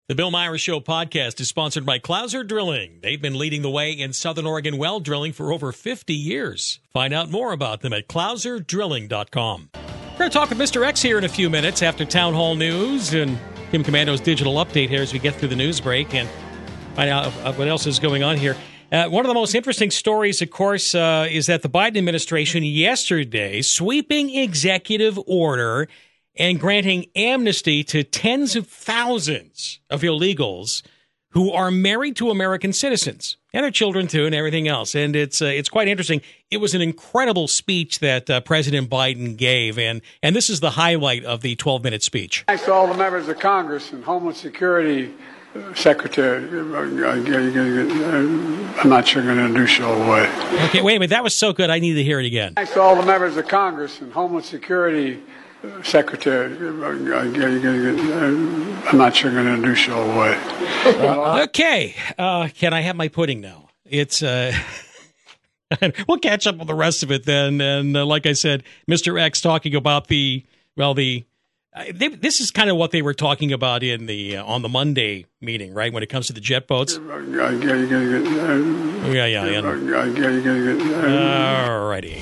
The Bill Myers Show podcast is sponsored by Clouser Drilling. They've been leading the way in Southern Oregon well drilling for over 50 years. Find out more about them at clouserdrilling.com. We're going to talk with Mr. X here in a few minutes after Town Hall News and Kim Commando's digital update here as we get through the news break and find out what else is going on here. One of the most interesting stories, of course, is that the Biden administration yesterday sweeping executive order and granting amnesty to tens of thousands of illegals who are married to American citizens and their children, too, and everything else. And it's quite interesting. It was an incredible speech that President Biden gave, and this is the highlight of the 12-minute speech. Thanks to all the members of Congress and Homeland Security Secretary. I'm not sure going to introduce you all the way. Okay, wait a minute. That was so good. I need to hear it again. Thanks to all the members of Congress and Homeland Security Secretary. I'm not sure going to introduce you all the way. Okay. Can I have my pudding now? It's we'll catch up on the rest of it then. And like I said, Mr. X talking about this is kind of what they were talking about in the on the Monday meeting, right? When it comes to the jet boats. Yeah. All righty.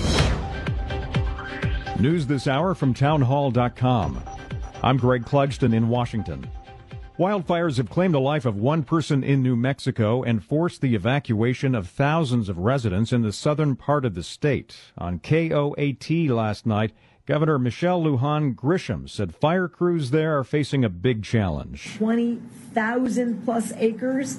News this hour from townhall.com. I'm Greg Clugston in Washington. Wildfires have claimed the life of one person in New Mexico and forced the evacuation of thousands of residents in the southern part of the state. On KOAT last night, Governor Michelle Lujan Grisham said fire crews there are facing a big challenge. 20,000 plus acres,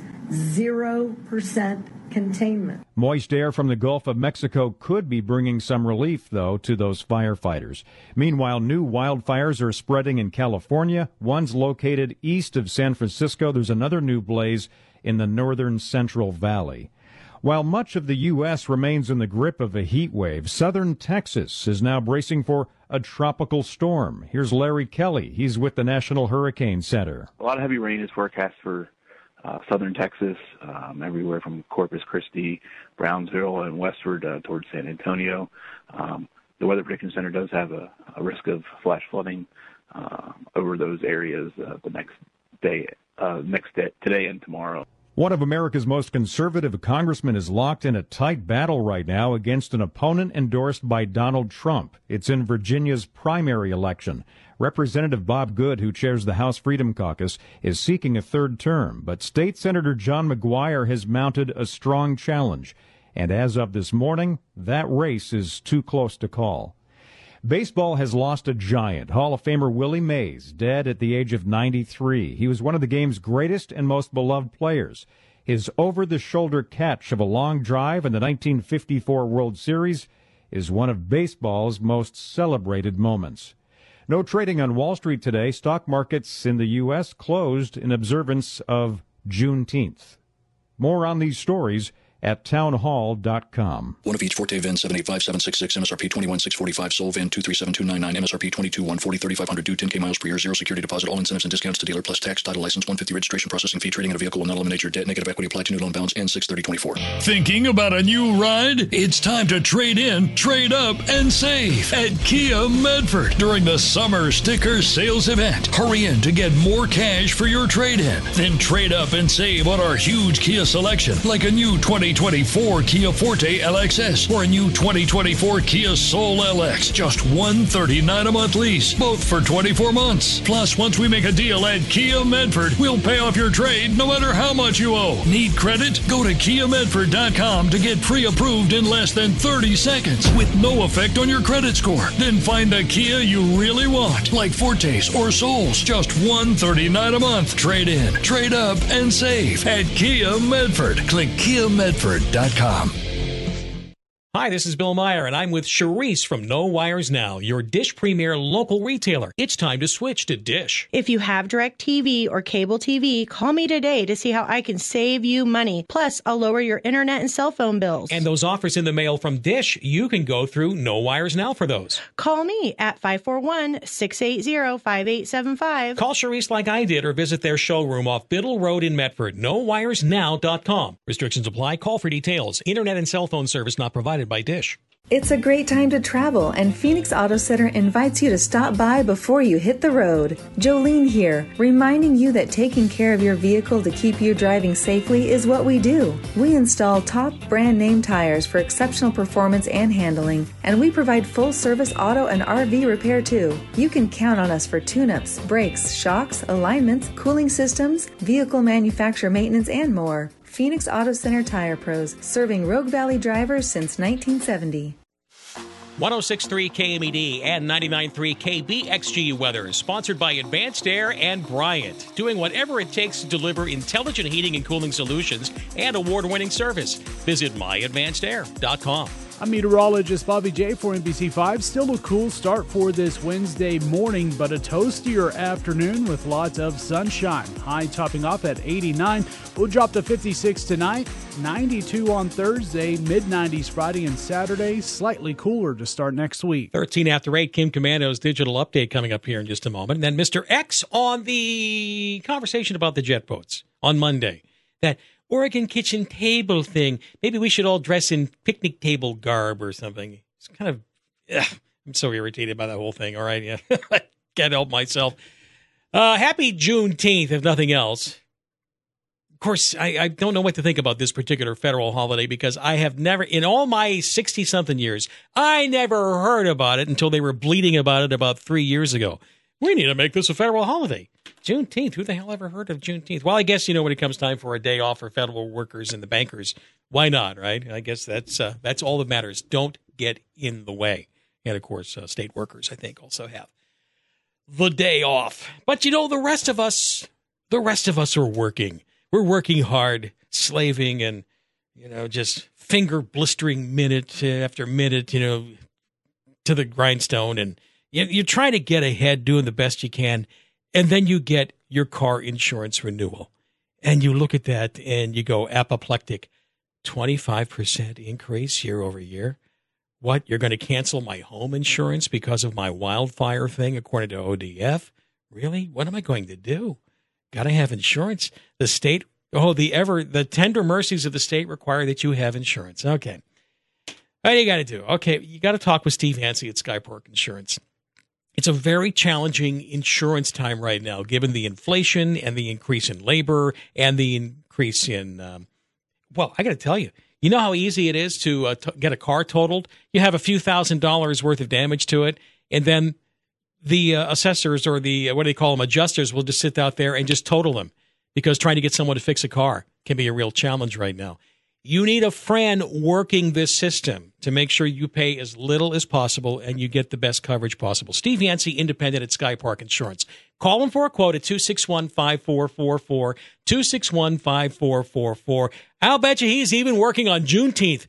0% containment. Moist air from the Gulf of Mexico could be bringing some relief, though, to those firefighters. Meanwhile, new wildfires are spreading in California. One's located east of San Francisco. There's another new blaze in the northern Central Valley. While much of the U.S. remains in the grip of a heat wave, southern Texas is now bracing for a tropical storm. Here's Larry Kelly. He's with the National Hurricane Center. A lot of heavy rain is forecast for southern Texas, everywhere from Corpus Christi, Brownsville, and westward towards San Antonio. The Weather Prediction Center does have a risk of flash flooding over those areas the next day, today and tomorrow. One of America's most conservative congressmen is locked in a tight battle right now against an opponent endorsed by Donald Trump. It's in Virginia's primary election. Representative Bob Good, who chairs the House Freedom Caucus, is seeking a third term, but State Senator John McGuire has mounted a strong challenge. And as of this morning, that race is too close to call. Baseball has lost a giant. Hall of Famer Willie Mays, dead at the age of 93. He was one of the game's greatest and most beloved players. His over-the-shoulder catch of a long drive in the 1954 World Series is one of baseball's most celebrated moments. No trading on Wall Street today. Stock markets in the U.S. closed in observance of Juneteenth. More on these stories at townhall.com. One of each Forte VIN 785766, MSRP 21645, Soul VIN 237299, MSRP 22140, 3500 due, 10K miles per year, zero security deposit, all incentives and discounts to dealer plus tax, title license, 150 registration processing fee. Trading in a vehicle will not eliminate your debt. Negative equity applied to new loan balance and 63024. Thinking about a new ride? It's time to trade in, trade up, and save at Kia Medford during the summer sticker sales event. Hurry in to get more cash for your trade-in. Then trade up and save on our huge Kia selection, like a new 2024 Kia Forte LXS or a new 2024 Kia Soul LX. Just $139 a month lease, both for 24 months. Plus, once we make a deal at Kia Medford, we'll pay off your trade no matter how much you owe. Need credit? Go to KiaMedford.com to get pre-approved in less than 30 seconds with no effect on your credit score. Then find the Kia you really want, like Fortes or Souls. Just $139 a month. Trade in, trade up, and save at Kia Medford. Click KiaMedford.com. Hi, this is Bill Meyer, and I'm with Charisse from No Wires Now, your Dish Premier local retailer. It's time to switch to Dish. If you have DirecTV or cable TV, call me today to see how I can save you money. Plus, I'll lower your internet and cell phone bills. And those offers in the mail from Dish, you can go through No Wires Now for those. Call me at 541-680-5875. Call Charisse like I did or visit their showroom off Biddle Road in Medford. NoWiresNow.com. Restrictions apply. Call for details. Internet and cell phone service not provided by Dish. It's a great time to travel, and Phoenix Auto Center invites you to stop by before you hit the road. Jolene here, reminding you that taking care of your vehicle to keep you driving safely is what we do. We install top brand name tires for exceptional performance and handling, and we provide full service auto and RV repair too. You can count on us for tune-ups, brakes, shocks, alignments, cooling systems, vehicle manufacturer maintenance, and more. Phoenix Auto Center Tire Pros, serving Rogue Valley drivers since 1970. 106.3 KMED and 99.3 KBXG weather is sponsored by Advanced Air and Bryant, doing whatever it takes to deliver intelligent heating and cooling solutions and award-winning service. Visit myadvancedair.com. I'm meteorologist Bobby J for NBC5. Still a cool start for this Wednesday morning, but a toastier afternoon with lots of sunshine. High topping off at 89. We'll drop to 56 tonight, 92 on Thursday, mid-90s Friday and Saturday. Slightly cooler to start next week. 13 after 8, Kim Commando's digital update coming up here in just a moment. And then Mr. X on the conversation about the jet boats on Monday. That Oregon kitchen table thing. Maybe we should all dress in picnic table garb or something. It's kind of, I'm so irritated by that whole thing. All right, yeah, I can't help myself. Happy Juneteenth, if nothing else. Of course, I don't know what to think about this particular federal holiday because I have never, in all my 60-something years, I never heard about it until they were bleating about it about 3 years ago. We need to make this a federal holiday. Juneteenth. Who the hell ever heard of Juneteenth? Well, I guess, when it comes time for a day off for federal workers and the bankers, why not, right? I guess that's all that matters. Don't get in the way. And, of course, state workers, I think, also have the day off. But, the rest of us are working. We're working hard, slaving, and, just finger blistering minute after minute, to the grindstone. And you're trying to get ahead, doing the best you can. And then you get your car insurance renewal. And you look at that and you go apoplectic. 25% increase year over year. What? You're going to cancel my home insurance because of my wildfire thing, according to ODF? Really? What am I going to do? Got to have insurance. The state, the tender mercies of the state require that you have insurance. Okay. What do you got to do? Okay, you got to talk with Steve Hansey at Skypark Insurance. It's a very challenging insurance time right now, given the inflation and the increase in labor and the increase in, I got to tell you, you know how easy it is to get a car totaled? You have a few $1,000s worth of damage to it, and then the assessors or the, what do they call them, adjusters will just sit out there and just total them because trying to get someone to fix a car can be a real challenge right now. You need a friend working this system to make sure you pay as little as possible and you get the best coverage possible. Steve Yancey, independent at Skypark Insurance. Call him for a quote at 261-5444, 261-5444. I'll bet you he's even working on Juneteenth,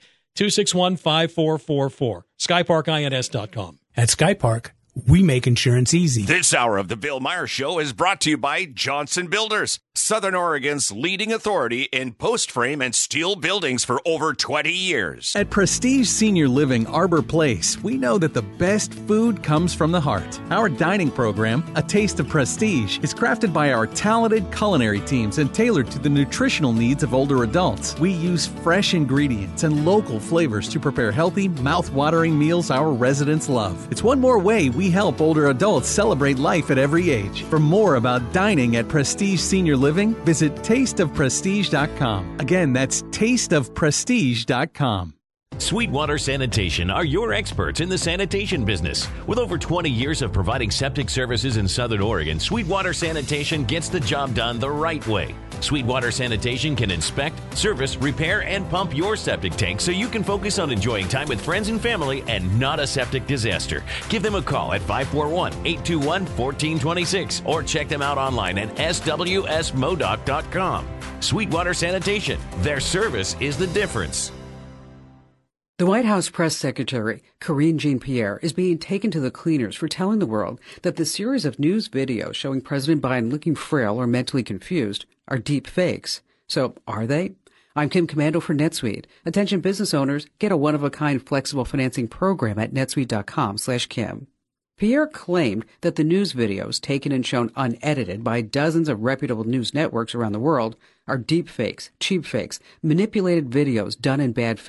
261-5444, skyparkins.com. At Skypark, we make insurance easy. This hour of the Bill Maher Show is brought to you by Johnson Builders, Southern Oregon's leading authority in post-frame and steel buildings for over 20 years. At Prestige Senior Living Arbor Place, we know that the best food comes from the heart. Our dining program, A Taste of Prestige, is crafted by our talented culinary teams and tailored to the nutritional needs of older adults. We use fresh ingredients and local flavors to prepare healthy, mouth-watering meals our residents love. It's one more way we help older adults celebrate life at every age. For more about dining at Prestige Senior Living, visit tasteofprestige.com. Again, that's tasteofprestige.com. Sweetwater Sanitation are your experts in the sanitation business. With over 20 years of providing septic services in Southern Oregon, Sweetwater Sanitation gets the job done the right way. Sweetwater Sanitation can inspect, service, repair, and pump your septic tank so you can focus on enjoying time with friends and family and not a septic disaster. Give them a call at 541-821-1426 or check them out online at swsmodoc.com. Sweetwater Sanitation. Their service is the difference. The White House press secretary, Karine Jean-Pierre, is being taken to the cleaners for telling the world that the series of news videos showing President Biden looking frail or mentally confused are deep fakes. So, are they? I'm Kim Commando for NetSuite. Attention business owners, get a one-of-a-kind flexible financing program at netsuite.com/Kim. Pierre claimed that the news videos taken and shown unedited by dozens of reputable news networks around the world are deep fakes, cheap fakes, manipulated videos done in bad faith.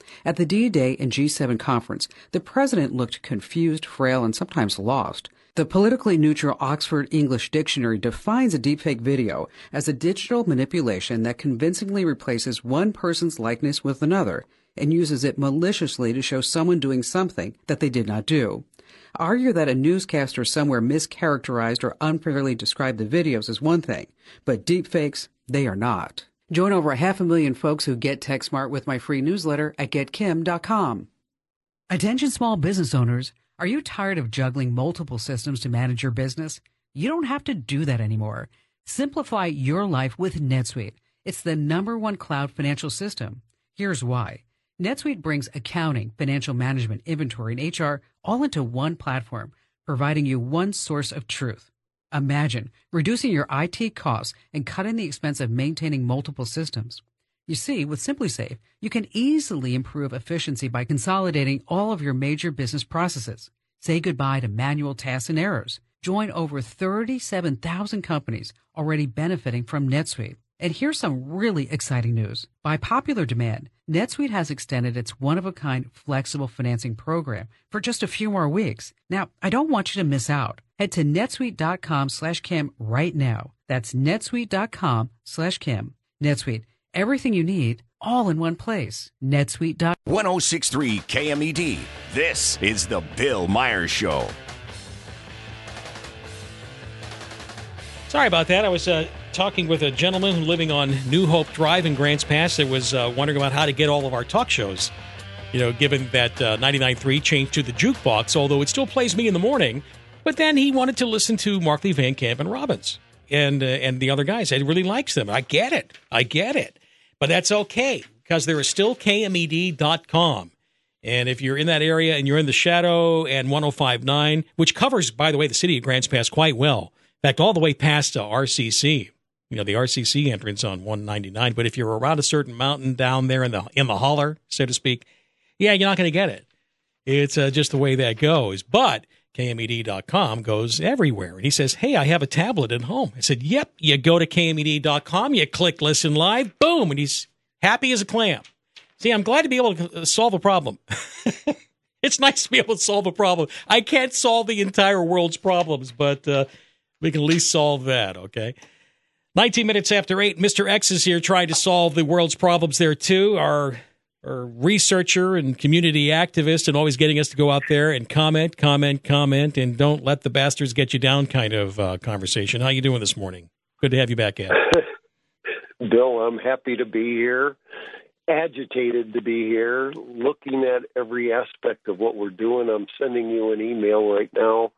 At the D-Day and G7 conference, the president looked confused, frail, and sometimes lost. The politically neutral Oxford English Dictionary defines a deepfake video as a digital manipulation that convincingly replaces one person's likeness with another and uses it maliciously to show someone doing something that they did not do. Argue that a newscaster somewhere mischaracterized or unfairly described the videos is one thing, but deepfakes, they are not. Join over 500,000 folks who get tech smart with my free newsletter at getkim.com. Attention small business owners, are you tired of juggling multiple systems to manage your business? You don't have to do that anymore. Simplify your life with NetSuite. It's the #1 cloud financial system. Here's why. NetSuite brings accounting, financial management, inventory, and HR all into one platform, providing you one source of truth. Imagine reducing your IT costs and cutting the expense of maintaining multiple systems. You see, with SimpliSafe, you can easily improve efficiency by consolidating all of your major business processes. Say goodbye to manual tasks and errors. Join over 37,000 companies already benefiting from NetSuite. And here's some really exciting news. By popular demand, NetSuite has extended its one-of-a-kind flexible financing program for just a few more weeks. Now, I don't want you to miss out. Head to netsuite.com/Kim right now. That's netsuite.com/Kim. NetSuite, everything you need, all in one place. netsuite.com. 106.3 KMED. This is the Bill Myers Show. Sorry about that. I was talking with a gentleman who's living on New Hope Drive in Grants Pass that was wondering about how to get all of our talk shows, given that 99.3 changed to the jukebox, although it still plays me in the morning. But then he wanted to listen to Markley, Van Camp, and Robbins and the other guys. He really likes them. I get it. But that's okay, because there is still KMED.com. And if you're in that area and you're in the Shadow and 105.9, which covers, by the way, the city of Grants Pass quite well, in fact, all the way past RCC, the RCC entrance on 199. But if you're around a certain mountain down there in the holler, so to speak, you're not going to get it. It's just the way that goes. But KMED.com goes everywhere. And he says, hey, I have a tablet at home. I said, yep, you go to KMED.com, you click Listen Live, boom, and he's happy as a clam. See, I'm glad to be able to solve a problem. It's nice to be able to solve a problem. I can't solve the entire world's problems, but we can at least solve that, okay? 19 minutes after 8, Mr. X is here trying to solve the world's problems there, too. Our researcher and community activist, and always getting us to go out there and comment, and don't let the bastards get you down kind of conversation. How you doing this morning? Good to have you back, Ed. Bill, I'm happy to be here. Agitated to be here, looking at every aspect of what we're doing. I'm sending you an email right now,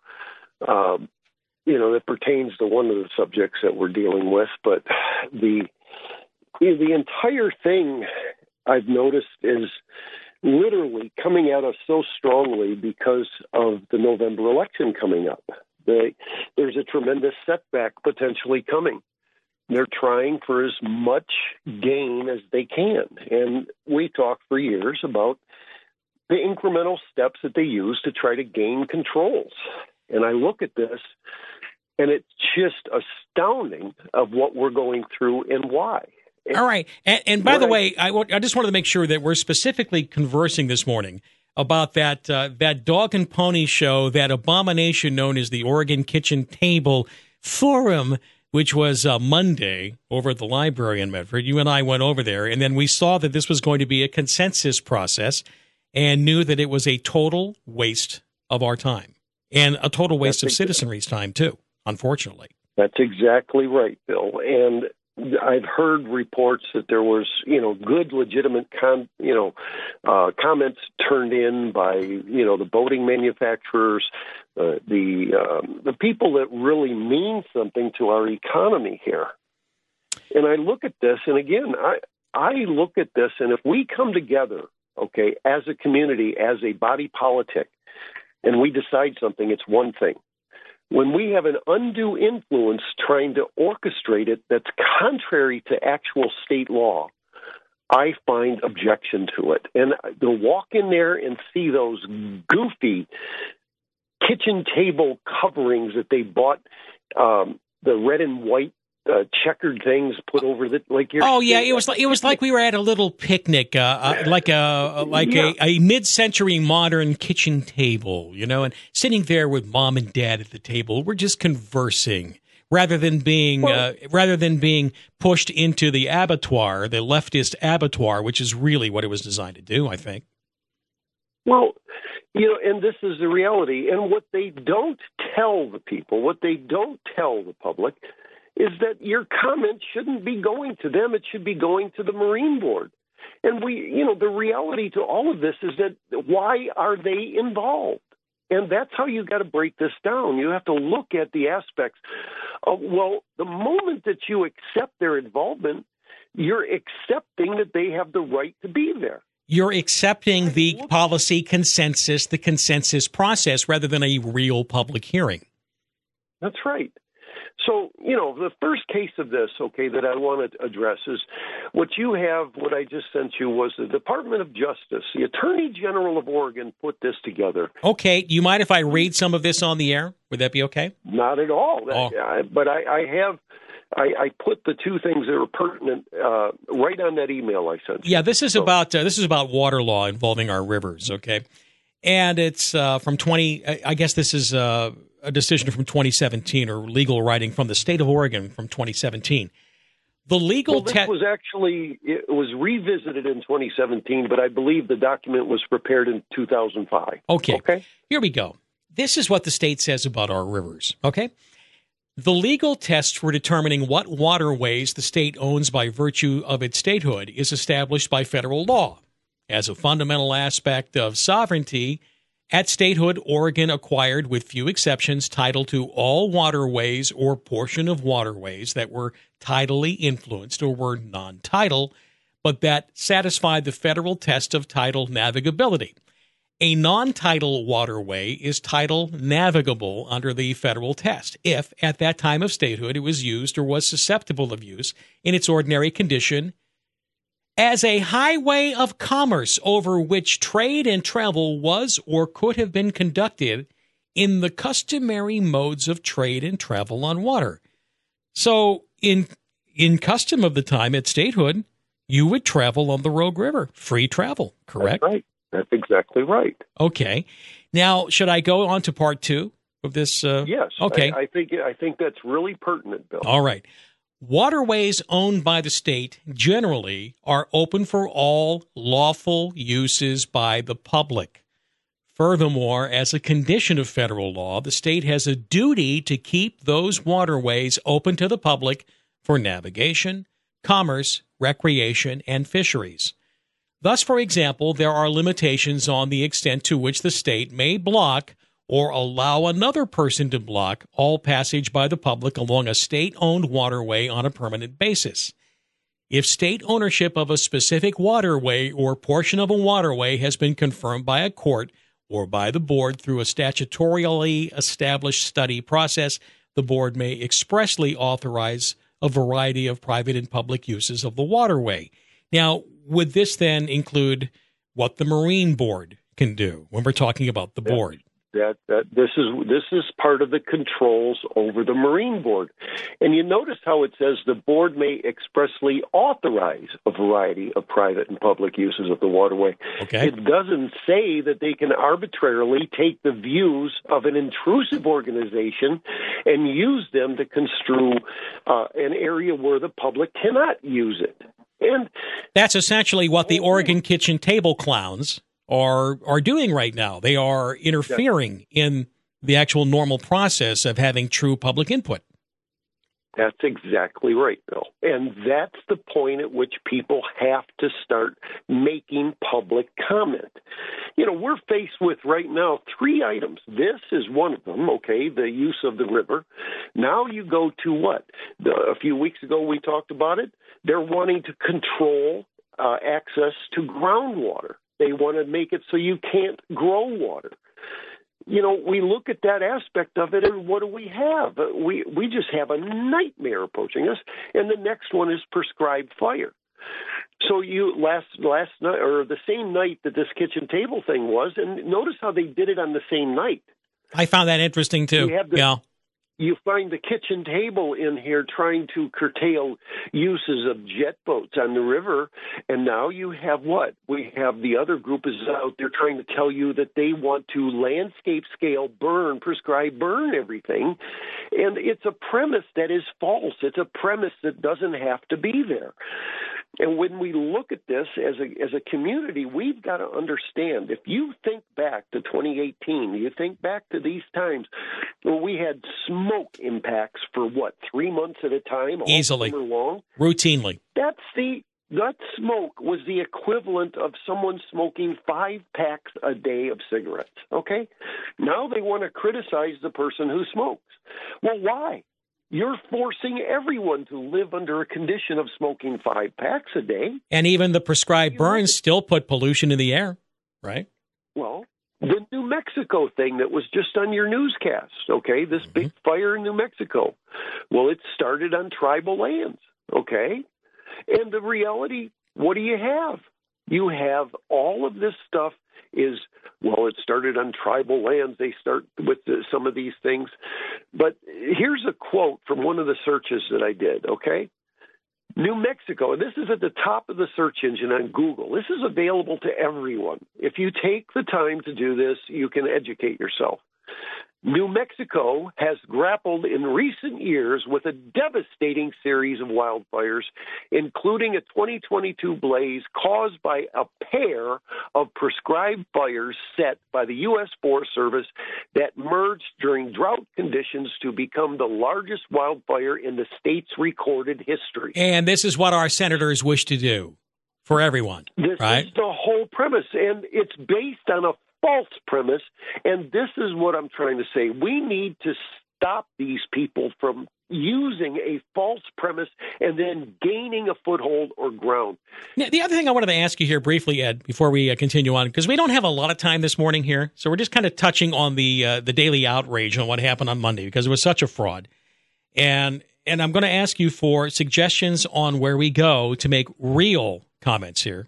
that pertains to one of the subjects that we're dealing with. But the entire thing I've noticed is literally coming at us so strongly because of the November election coming up. There's a tremendous setback potentially coming. They're trying for as much gain as they can. And we talked for years about the incremental steps that they use to try to gain controls. And I look at this, and it's just astounding of what we're going through and why. All right. And by the way, I just wanted to make sure that we're specifically conversing this morning about that dog and pony show, that abomination known as the Oregon Kitchen Table Forum, which was Monday over at the library in Medford. You and I went over there, and then we saw that this was going to be a consensus process and knew that it was a total waste of our time and a total waste of citizenry's time, too, unfortunately. That's exactly right, Bill. And I've heard reports that there was, good, legitimate, comments turned in by, the boating manufacturers, the people that really mean something to our economy here. And I look at this, and again, I look at this, and if we come together, okay, as a community, as a body politic, and we decide something, it's one thing. When we have an undue influence trying to orchestrate it that's contrary to actual state law, I find objection to it. And to walk in there and see those goofy kitchen table coverings that they bought, the red and white checkered things put over the you're. Oh yeah, it was like we were at a little picnic, like a mid-century modern kitchen table, and sitting there with mom and dad at the table. We're just conversing rather than being pushed into the abattoir, the leftist abattoir, which is really what it was designed to do, I think. Well, and this is the reality. And what they don't tell the people, what they don't tell the public, is that your comment shouldn't be going to them. It should be going to the Marine Board. And the reality to all of this is that why are they involved? And that's how you got to break this down. You have to look at the aspects of, the moment that you accept their involvement, you're accepting that they have the right to be there. You're accepting the policy consensus, the consensus process, rather than a real public hearing. That's right. So, the first case of this, that I want to address is what I just sent you was the Department of Justice. The Attorney General of Oregon put this together. Okay. Do you mind if I read some of this on the air? Would that be okay? Not at all. But I put the two things that are pertinent right on that email I sent you. Yeah, this is about water law involving our rivers, okay? And it's from I guess this is a decision from 2017 or legal writing from the state of Oregon from 2017. The legal this it was revisited in 2017, but I believe the document was prepared in 2005. Okay. Here we go. This is what the state says about our rivers, okay? The legal test for determining what waterways the state owns by virtue of its statehood is established by federal law. As a fundamental aspect of sovereignty, at statehood, Oregon acquired, with few exceptions, title to all waterways or portion of waterways that were tidally influenced or were non-tidal, but that satisfied the federal test of tidal navigability. A non-tidal waterway is tidal navigable under the federal test if, at that time of statehood, it was used or was susceptible of use in its ordinary condition as a highway of commerce over which trade and travel was or could have been conducted in the customary modes of trade and travel on water. So, in custom of the time at statehood, you would travel on the Rogue River, free travel, correct? That's right. That's exactly right. Okay. Now, should I go on to part two of this? Yes. Okay. I think that's really pertinent, Bill. All right. Waterways owned by the state generally are open for all lawful uses by the public. Furthermore, as a condition of federal law, the state has a duty to keep those waterways open to the public for navigation, commerce, recreation, and fisheries. Thus, for example, there are limitations on the extent to which the state may block or allow another person to block all passage by the public along a state-owned waterway on a permanent basis. If state ownership of a specific waterway or portion of a waterway has been confirmed by a court or by the board through a statutorily established study process, the board may expressly authorize a variety of private and public uses of the waterway. Now, would this then include what the Marine Board can do when we're talking about the board? This is part of the controls over the Marine Board. And you notice how it says the board may expressly authorize a variety of private and public uses of the waterway. Okay. It doesn't say that they can arbitrarily take the views of an intrusive organization and use them to construe an area where the public cannot use it. And that's essentially what the Oregon Kitchen Table clowns are doing right now. They are interfering in the actual normal process of having true public input. That's exactly right, Bill. And that's the point at which people have to start making public comment. We're faced with right now 3 items. This is one of them, the use of the river. Now you go to what? A few weeks ago we talked about it. They're wanting to control access to groundwater. They want to make it so you can't grow water. We look at that aspect of it, and what do we have? We just have a nightmare approaching us. And the next one is prescribed fire. So you last night, or the same night that this kitchen table thing was, and notice how they did it on the same night. I found that interesting too. You find the kitchen table in here trying to curtail uses of jet boats on the river. And now you have what? We have the other group is out there trying to tell you that they want to landscape scale burn, prescribe burn everything. And it's a premise that is false. It's a premise that doesn't have to be there. And when we look at this as a community, we've got to understand, if you think back to 2018, you think back to these times where we had smoke impacts for, 3 months at a time? Easily. All summer long? Routinely. That smoke was the equivalent of someone smoking 5 packs a day of cigarettes, okay? Now they want to criticize the person who smokes. Well, why? You're forcing everyone to live under a condition of smoking 5 packs a day. And even the prescribed burns still put pollution in the air, right? Well, the New Mexico thing that was just on your newscast, okay, this big fire in New Mexico. Well, it started on tribal lands, okay? And the reality, what do you have? You have all of this stuff is, it started on tribal lands. They start with some of these things. But here's a quote from one of the searches that I did, okay? New Mexico, and this is at the top of the search engine on Google. This is available to everyone. If you take the time to do this, you can educate yourself. New Mexico has grappled in recent years with a devastating series of wildfires, including a 2022 blaze caused by a pair of prescribed fires set by the U.S. Forest Service that merged during drought conditions to become the largest wildfire in the state's recorded history. And this is what our senators wish to do for everyone, this right? Is the whole premise, and it's based on a false premise, and this is what I'm trying to say. We need to stop these people from using a false premise and then gaining a foothold or ground. Now, the other thing I wanted to ask you here briefly, Ed, before we continue on, because we don't have a lot of time this morning here, so we're just kind of touching on the daily outrage on what happened on Monday, because it was such a fraud. And I'm going to ask you for suggestions on where we go to make real comments here.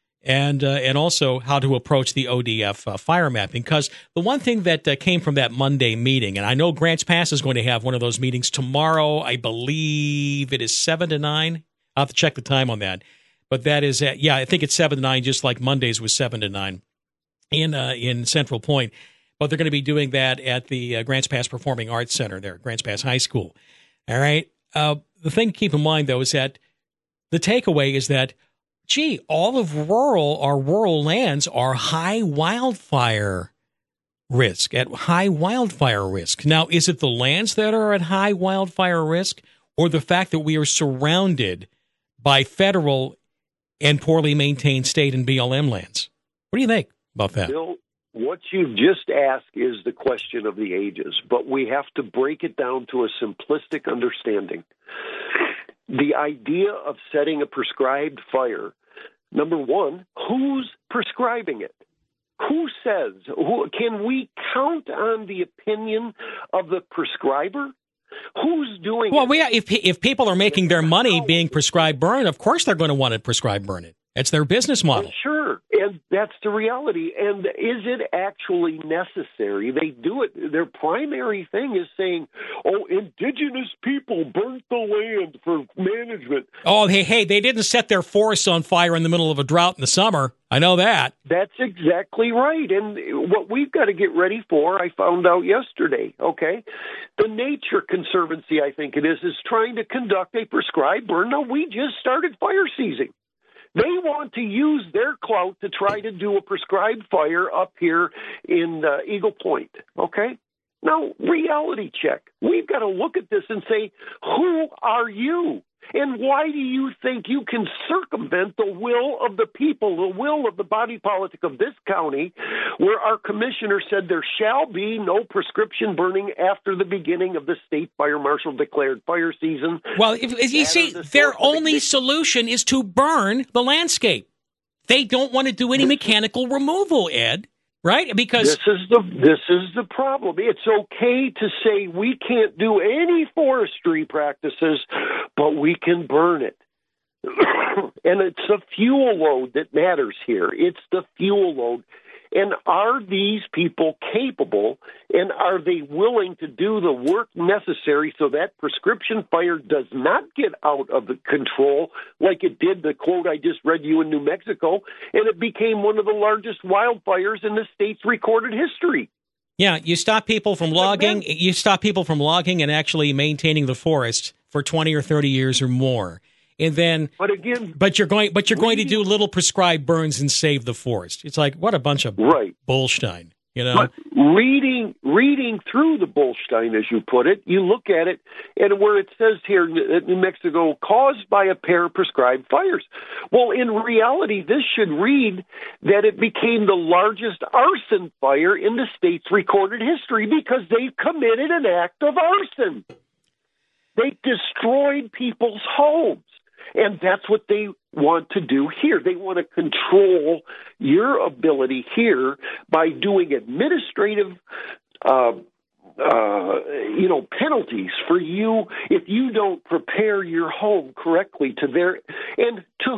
And also how to approach the ODF fire mapping. Because the one thing that came from that Monday meeting, and I know Grants Pass is going to have one of those meetings tomorrow. I believe it is 7 to 9. I'll have to check the time on that. But that is, I think it's 7 to 9, just like Mondays was 7 to 9 in Central Point. But they're going to be doing that at the Grants Pass Performing Arts Center there, Grants Pass High School. All right. The thing to keep in mind, though, is that the takeaway is that all of our rural lands are high wildfire risk, at high wildfire risk. Now, is it the lands that are at high wildfire risk, or the fact that we are surrounded by federal and poorly maintained state and BLM lands? What do you think about that? Bill, what you've just asked is the question of the ages, but we have to break it down to a simplistic understanding. The idea of setting a prescribed fire, number one, who's prescribing it? Who says? Can we count on the opinion of the prescriber? Who's doing it? Well, if people are making their money being prescribed burn, of course they're going to want to prescribe burn it. It's their business model. Sure, and that's the reality. And is it actually necessary? They do it. Their primary thing is saying, indigenous people burnt the land for management. Oh, hey, they didn't set their forests on fire in the middle of a drought in the summer. I know that. That's exactly right. And what we've got to get ready for, I found out yesterday, okay? The Nature Conservancy, I think it is trying to conduct a prescribed burn. Now, we just started fire season. They want to use their clout to try to do a prescribed fire up here in Eagle Point, okay? Now, reality check. We've got to look at this and say, who are you? And why do you think you can circumvent the will of the people, the will of the body politic of this county, where our commissioner said there shall be no prescription burning after the beginning of the state fire marshal declared fire season? Well, if you see, their only solution is to burn the landscape. They don't want to do any mechanical removal, Ed. Right? Because this is the problem. It's okay to say we can't do any forestry practices, but we can burn it. And it's the fuel load that matters here. It's the fuel load. And are these people capable, and are they willing to do the work necessary so that prescription fire does not get out of the control like it did, the quote I just read you, in New Mexico, and it became one of the largest wildfires in the state's recorded history? Yeah, you stop people from logging. You stop people from logging and actually maintaining the forest for 20 or 30 years or more. And then, but you're going to do little prescribed burns and save the forest. It's like, what a bunch of bullshine, you know. But reading through the bullshine, as you put it, you look at it, and where it says here that New Mexico caused by a pair of prescribed fires. Well, in reality, this should read that it became the largest arson fire in the state's recorded history because they committed an act of arson. They destroyed people's homes. And that's what they want to do here. They want to control your ability here by doing administrative, penalties for you if you don't prepare your home correctly to their and to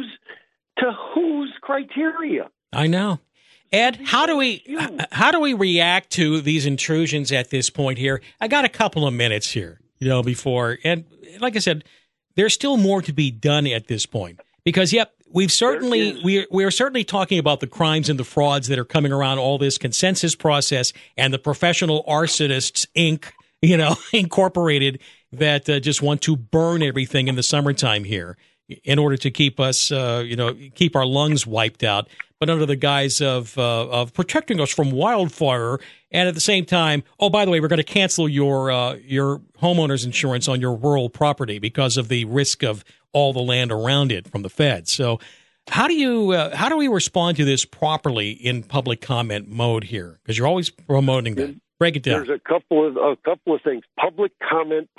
whose criteria. I know. Ed, how do we react to these intrusions at this point here? I got a couple of minutes here, before, and like I said, there's still more to be done at this point because, we're certainly talking about the crimes and the frauds that are coming around all this consensus process and the professional arsonists, Inc., incorporated that just want to burn everything in the summertime here in order to keep us, keep our lungs wiped out, but under the guise of protecting us from wildfire. And at the same time, oh, by the way, we're going to cancel your homeowner's insurance on your rural property because of the risk of all the land around it from the feds. So how do we respond to this properly in public comment mode here? Because you're always promoting that. Break it down. There's a couple of things. Public comment.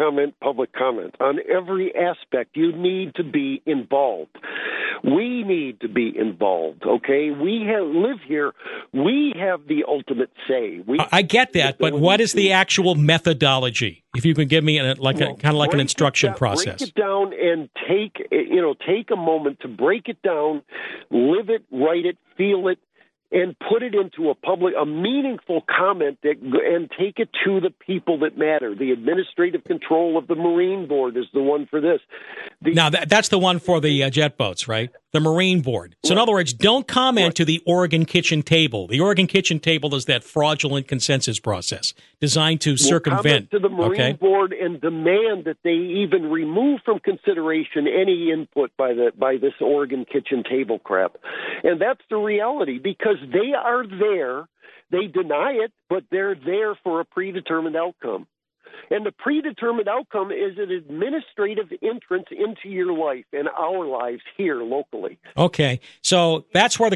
On every aspect, you need to be involved. We need to be involved, okay? We live here. We have the ultimate say. I get that, but what is the actual methodology? If you can give me kind of like an instruction process. Break it down and take a moment to break it down, live it, write it, feel it, and put it into a meaningful comment and take it to the people that matter. The administrative control of the Marine Board is the one for this. Now, that's the one for the jet boats, right? The Marine Board. So, in other words, don't comment to the Oregon Kitchen Table. The Oregon Kitchen Table is that fraudulent consensus process designed to circumvent. Comment to the Marine Board and demand that they even remove from consideration any input by this Oregon Kitchen Table crap. And that's the reality, because they are there. They deny it, but they're there for a predetermined outcome. And the predetermined outcome is an administrative entrance into your life and our lives here locally. Okay, so that's where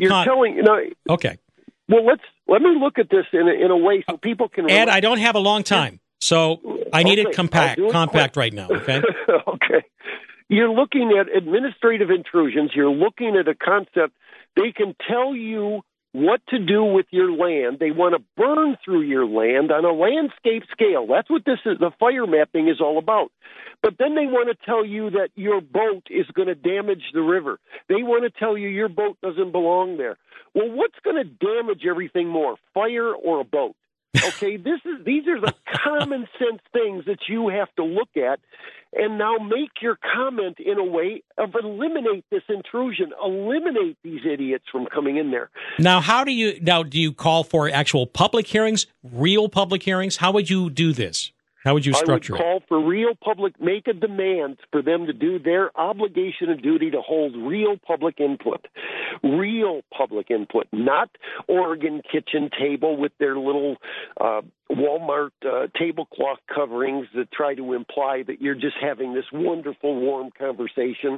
Okay. Well, let me look at this in a way so people can. Ed, I don't have a long time, so I need it compact right now. Okay. Okay. You're looking at administrative intrusions. You're looking at a concept. They can tell you what to do with your land. They want to burn through your land on a landscape scale. That's what this is. The fire mapping is all about. But then they want to tell you that your boat is going to damage the river. They want to tell you your boat doesn't belong there. Well, what's going to damage everything more, fire or a boat? Okay, these are the common sense things that you have to look at, and now make your comment in a way of eliminate this intrusion, eliminate these idiots from coming in there. Now, do you call for actual public hearings, real public hearings? How would you do this? How would you structure it? I would call for real public, make a demand for them to do their obligation and duty to hold real public input. Real public input, not Oregon Kitchen Table with their little Walmart tablecloth coverings that try to imply that you're just having this wonderful, warm conversation.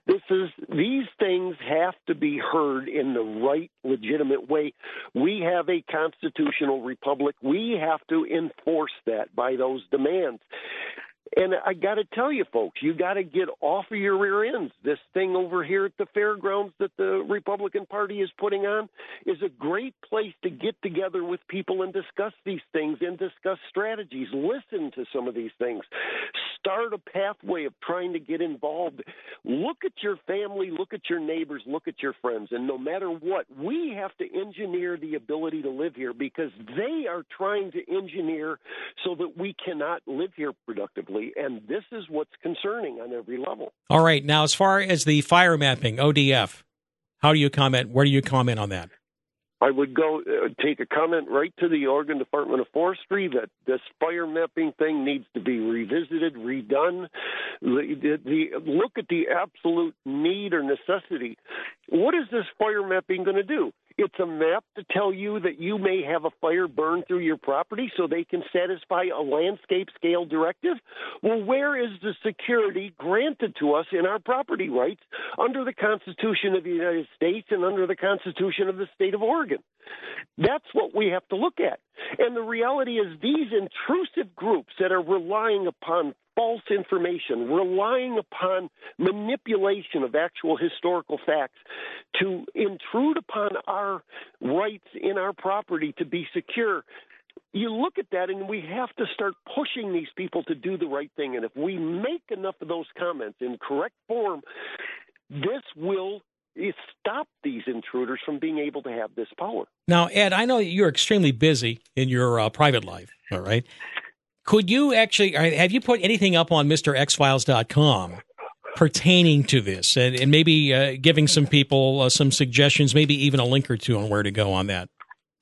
These things have to be heard in the right, legitimate way. We have a constitutional republic. We have to enforce that by those demands. And I got to tell you, folks, you got to get off of your rear ends. This thing over here at the fairgrounds that the Republican Party is putting on is a great place to get together with people and discuss these things and discuss strategies. Listen to some of these things. Start a pathway of trying to get involved. Look at your family, look at your neighbors, look at your friends. And no matter what, we have to engineer the ability to live here because they are trying to engineer so that we cannot live here productively. And this is what's concerning on every level. All right. Now, as far as the fire mapping, ODF, how do you comment? Where do you comment on that? I would go take a comment right to the Oregon Department of Forestry that this fire mapping thing needs to be revisited, redone. Look at the absolute need or necessity. What is this fire mapping going to do? It's a map to tell you that you may have a fire burn through your property so they can satisfy a landscape scale directive. Well, where is the security granted to us in our property rights under the Constitution of the United States and under the Constitution of the state of Oregon? That's what we have to look at. And the reality is these intrusive groups that are relying upon false information, relying upon manipulation of actual historical facts to intrude upon our rights in our property to be secure. You look at that, and we have to start pushing these people to do the right thing. And if we make enough of those comments in correct form, this will stop these intruders from being able to have this power. Now, Ed, I know you're extremely busy in your private life, all right? Could you actually, have you put anything up on MrXFiles.com pertaining to this and maybe giving some people some suggestions, maybe even a link or two on where to go on that?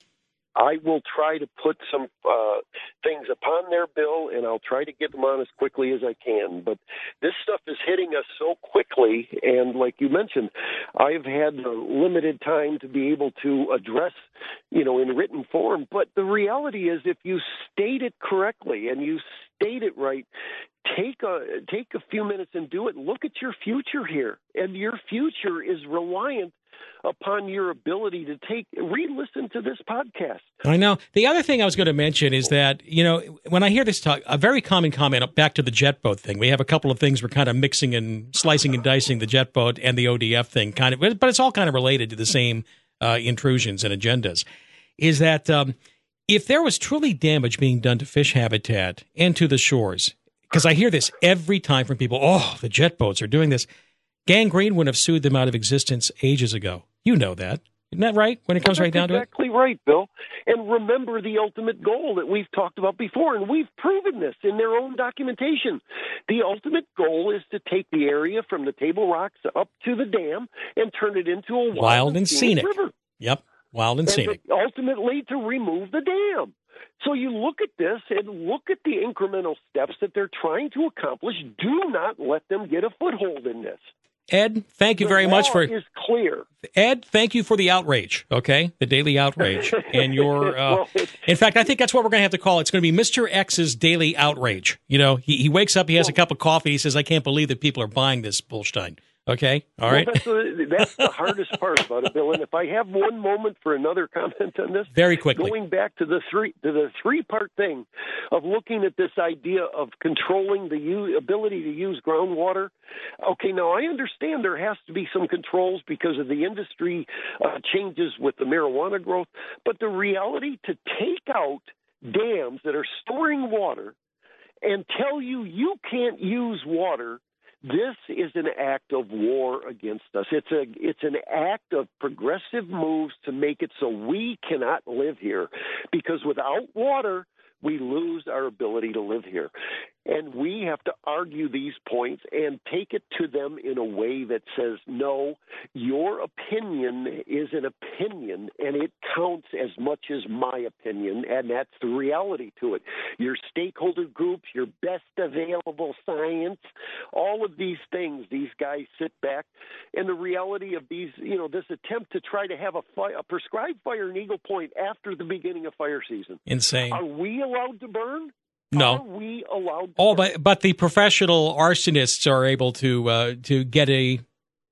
I will try to put some things upon their bill, and I'll try to get them on as quickly as I can. But this stuff is hitting us so quickly, and like you mentioned, I've had limited time to be able to address, in written form. But the reality is if you state it correctly and you state it right, take a few minutes and do it. Look at your future here, and your future is reliant upon your ability to re-listen to this podcast. I know. The other thing I was going to mention is that, when I hear this talk, a very common comment back to the jet boat thing. We have a couple of things we're kind of mixing and slicing and dicing, the jet boat and the ODF thing, kind of, but it's all kind of related to the same intrusions and agendas, is that if there was truly damage being done to fish habitat and to the shores, because I hear this every time from people, the jet boats are doing this. Gangrene would have sued them out of existence ages ago. You know that. Isn't that right when it comes right down to it? That's exactly right, Bill. And remember the ultimate goal that we've talked about before, and we've proven this in their own documentation. The ultimate goal is to take the area from the Table Rocks up to the dam and turn it into a wild and scenic river. Yep, wild and scenic. Ultimately to remove the dam. So you look at this and look at the incremental steps that they're trying to accomplish. Do not let them get a foothold in this. Ed, thank you very much for. Is clear. Ed, thank you for the outrage. Okay, the daily outrage, and your. In fact, I think that's what we're going to have to call it. It's going to be Mr. X's daily outrage. He wakes up, he has a cup of coffee, he says, "I can't believe that people are buying this bullshit." Okay, all right. That's the hardest part about it, Bill. And if I have one moment for another comment on this, very quickly, going back to the three-part thing of looking at this idea of controlling the ability to use groundwater. Okay, now I understand there has to be some controls because of the industry changes with the marijuana growth, but the reality to take out dams that are storing water and tell you can't use water. This is an act of war against us. It's an act of progressive moves to make it so we cannot live here, because without water, we lose our ability to live here. And we have to argue these points and take it to them in a way that says, no, your opinion is an opinion, and it counts as much as my opinion, and that's the reality to it. Your stakeholder groups, your best available science, all of these things, these guys sit back, and the reality of these, this attempt to try to have a prescribed fire in Eagle Point after the beginning of fire season. Insane. Are we allowed to burn? No. Are we allowed to but the professional arsonists are able to get a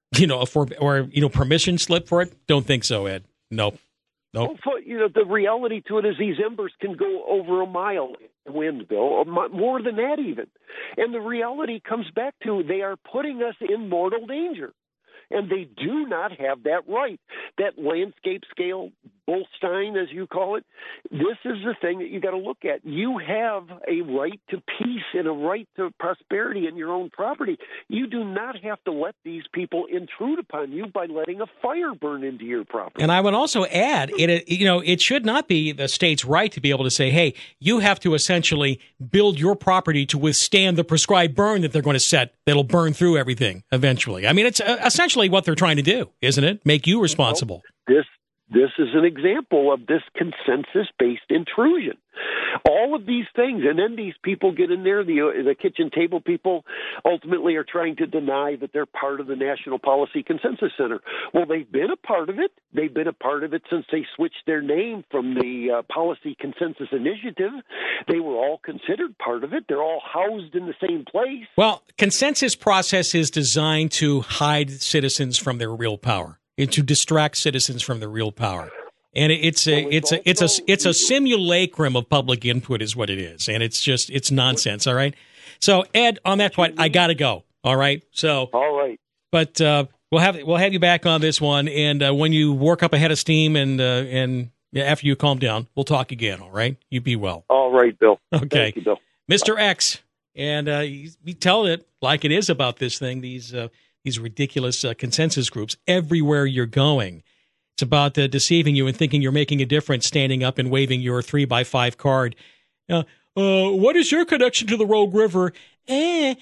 permission slip for it? Don't think so, Ed. Nope. The reality to it is these embers can go over a mile. wind, Bill, more than that even. And the reality comes back to they are putting us in mortal danger. And they do not have that right. That landscape scale, Bolstein, as you call it, this is the thing that you got to look at. You have a right to peace and a right to prosperity in your own property. You do not have to let these people intrude upon you by letting a fire burn into your property. And I would also add, it should not be the state's right to be able to say, hey, you have to essentially build your property to withstand the prescribed burn that they're going to set that'll burn through everything eventually. I mean, it's essentially what they're trying to do, isn't it? Make you responsible. This is an example of this consensus-based intrusion. All of these things, and then these people get in there, the kitchen table people ultimately are trying to deny that they're part of the National Policy Consensus Center. Well, they've been a part of it. They've been a part of it since they switched their name from the Policy Consensus Initiative. They were all considered part of it. They're all housed in the same place. Well, consensus process is designed to hide citizens from their real power. To distract citizens from their real power, and it's a simulacrum of public input, is what it is, and it's nonsense. All right, so Ed, on that point, I gotta go. All right, so all right, but we'll have you back on this one, and when you work up a head of steam, and after you calm down, we'll talk again. All right, you be well. All right, Bill. Okay, thank you, Bill. Mr. X, and you tell it like it is about this thing. These ridiculous consensus groups everywhere you're going. It's about deceiving you and thinking you're making a difference, standing up and waving your 3x5 card. What is your connection to the Rogue River? I'm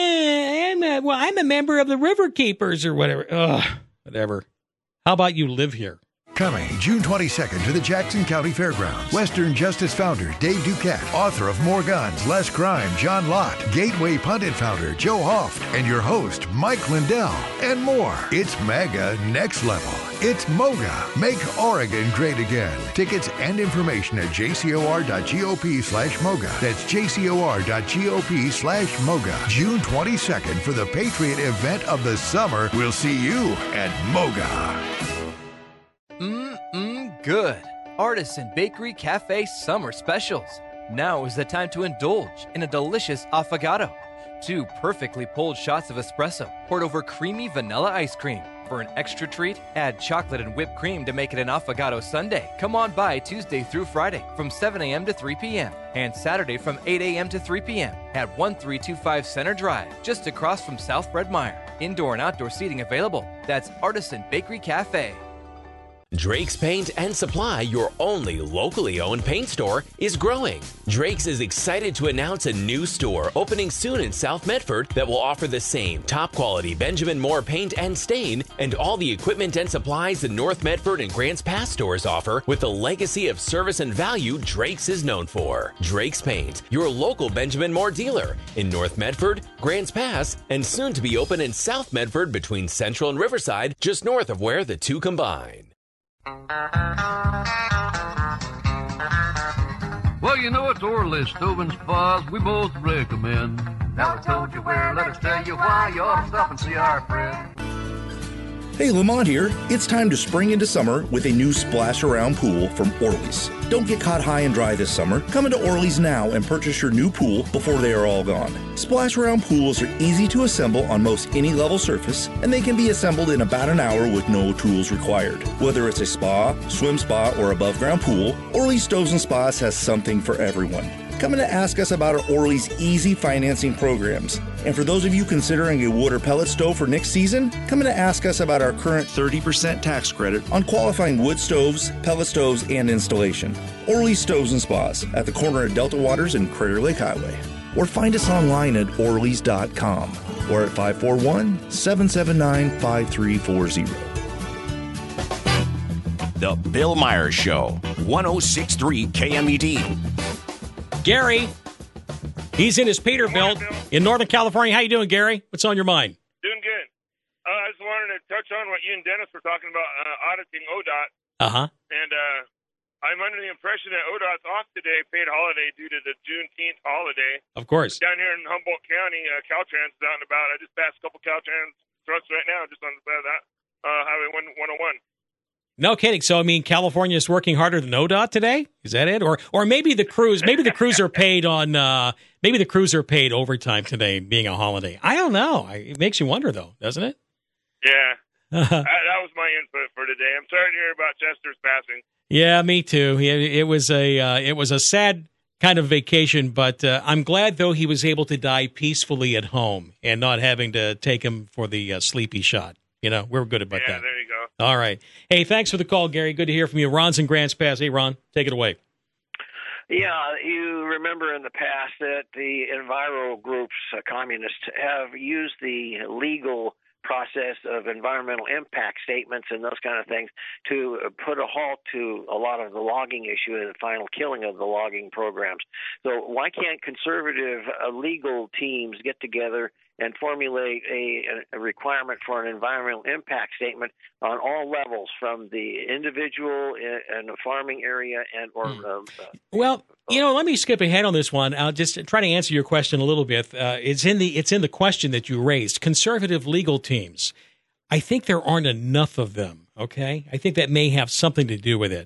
a member of the River Keepers or whatever. Whatever. How about you live here? Coming June 22nd to the Jackson County Fairgrounds. Western Justice founder Dave Duquette, author of More Guns, Less Crime, John Lott, Gateway Pundit founder Joe Hoft, and your host Mike Lindell, and more. It's MAGA Next Level. It's MOGA. Make Oregon Great Again. Tickets and information at jcor.gop/MOGA. That's jcor.gop/MOGA. June 22nd for the Patriot event of the summer. We'll see you at MOGA. Good. Artisan Bakery Cafe Summer Specials. Now is the time to indulge in a delicious affogato. 2 perfectly pulled shots of espresso poured over creamy vanilla ice cream. For an extra treat, add chocolate and whipped cream to make it an affogato sundae. Come on by Tuesday through Friday from 7 a.m. to 3 p.m. and Saturday from 8 a.m. to 3 p.m. at 1325 Center Drive, just across from South Bread Meyer. Indoor and outdoor seating available. That's Artisan Bakery Cafe. Drake's Paint and Supply, your only locally owned paint store, is growing. Drake's is excited to announce a new store opening soon in South Medford that will offer the same top quality Benjamin Moore paint and stain and all the equipment and supplies the North Medford and Grants Pass stores offer with the legacy of service and value Drake's is known for. Drake's Paint, your local Benjamin Moore dealer in North Medford, Grants Pass, and soon to be open in South Medford between Central and Riverside, just north of where the two combine. Well, you know it's Orley Stove and Spas we both recommend. Now I told you where, let us tell you why. You ought to stop and see our friend. Hey, Lamont here. It's time to spring into summer with a new splash around pool from Orly's. Don't get caught high and dry this summer. Come into Orly's now and purchase your new pool before they are all gone. Splash around pools are easy to assemble on most any level surface, and they can be assembled in about an hour with no tools required. Whether it's a spa, swim spa, or above ground pool, Orly's Stoves and Spas has something for everyone. Come in to ask us about our Orly's easy financing programs. And for those of you considering a wood or pellet stove for next season, come in to ask us about our current 30% tax credit on qualifying wood stoves, pellet stoves, and installation. Orly's Stoves and Spas at the corner of Delta Waters and Crater Lake Highway. Or find us online at orleys.com or at 541-779-5340. The Bill Myers Show, 106.3 KMED. Gary, he's in his Peterbilt in Northern California. How you doing, Gary? What's on your mind? Doing good. I just wanted to touch on what you and Dennis were talking about, auditing ODOT. Uh-huh. And I'm under the impression that ODOT's off today, paid holiday, due to the Juneteenth holiday. Of course. Down here in Humboldt County, Caltrans is out and about. I just passed a couple Caltrans trucks right now just on the side of that, Highway 101. No kidding. So, I mean, California is working harder than ODOT today? Is that it? Or maybe the crews are paid on, maybe the crews are paid overtime today being a holiday. I don't know. It makes you wonder, though, doesn't it? Yeah. That was my input for today. I'm sorry to hear about Chester's passing. Yeah, me too. It was a sad kind of vacation, but I'm glad, though, he was able to die peacefully at home and not having to take him for the sleepy shot. We're good about that. Yeah, there you go. All right. Hey, thanks for the call, Gary. Good to hear from you. Ron's in Grants Pass. Hey, Ron, take it away. Yeah, you remember in the past that the enviro groups, communists, have used the legal process of environmental impact statements and those kind of things to put a halt to a lot of the logging issue and the final killing of the logging programs. So why can't conservative legal teams get together and formulate a requirement for an environmental impact statement on all levels, from the individual in a farming area and Well, let me skip ahead on this one. I'll just try to answer your question a little bit. It's in the question that you raised. Conservative legal teams. I think there aren't enough of them. Okay, I think that may have something to do with it.